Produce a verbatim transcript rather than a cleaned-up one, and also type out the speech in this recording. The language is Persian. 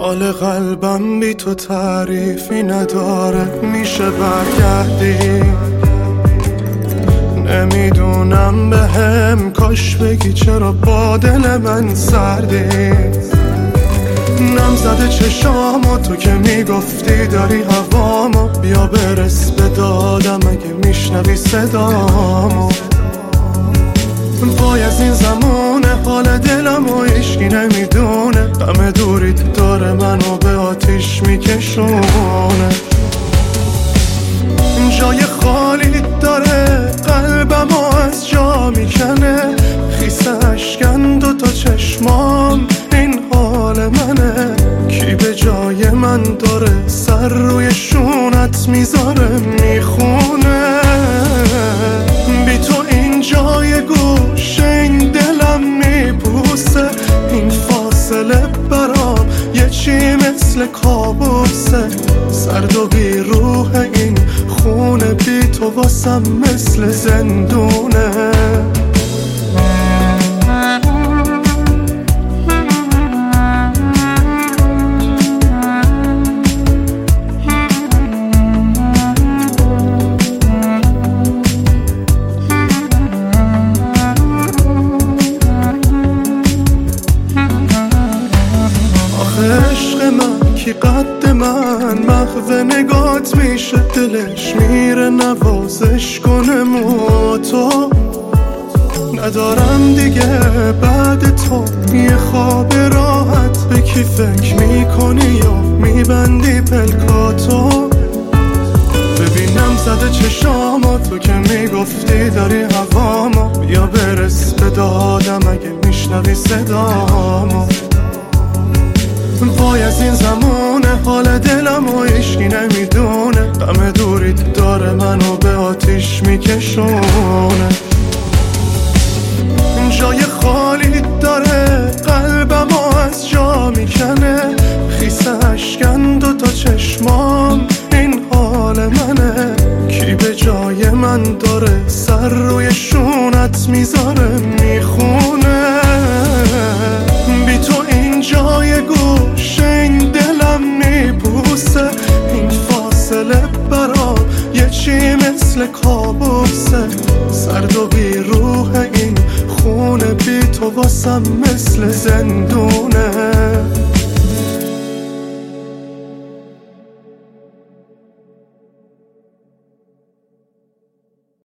حال قلبم بی تو تعریفی نداره، میشه برگردی؟ نمیدونم به هم کاش بگی چرا با دل من سردی. نم زده چشامو تو که میگفتی داری هوامو، بیا برس به دادم اگه میشنوی صدامو. وای از این زمونه حال دلم و عشقی نمیدونه، غم دوریت داره منو به آتیش میکشونه. جای خالی داره قلبم و از جا میکنه، خیس اشکن دو تا چشمام این حال منه. کی به جای من داره سر روی شونت میذاره میخونه. بی تو این جای گوشه این دلم میپوسه، این فاصله برام یه چی مثل کابوسه. سرد و بی روح این خونه بی تو واسم مثل زندونه. عشق من کی قد من محو نگات میشه، دلش میره نوازش کنه مو تو. ندارم دیگه بعد تو یه خواب راحت، به کی فکر میکنی یا میبندی پلکاتو. ببینم زده چشامو تو که میگفتی داری هوامو، بیا برس به دادم اگه میشنوی صدامو. وای از این زمونه حال دلم و عشقی نمیدونه، غم دوریت داره منو به آتیش میکشونه. جای خالی داره قلبم و از جا میکنه، خیس اشکن دو تا چشمام این حال منه. کی به جای من داره سر روی شونت میذاره میخونه. بی تو این جای گوشه این دلم میپوسه، این فاصله برام یه چی مثل کابوسه. سرد و بی روح این خونه بی تو واسم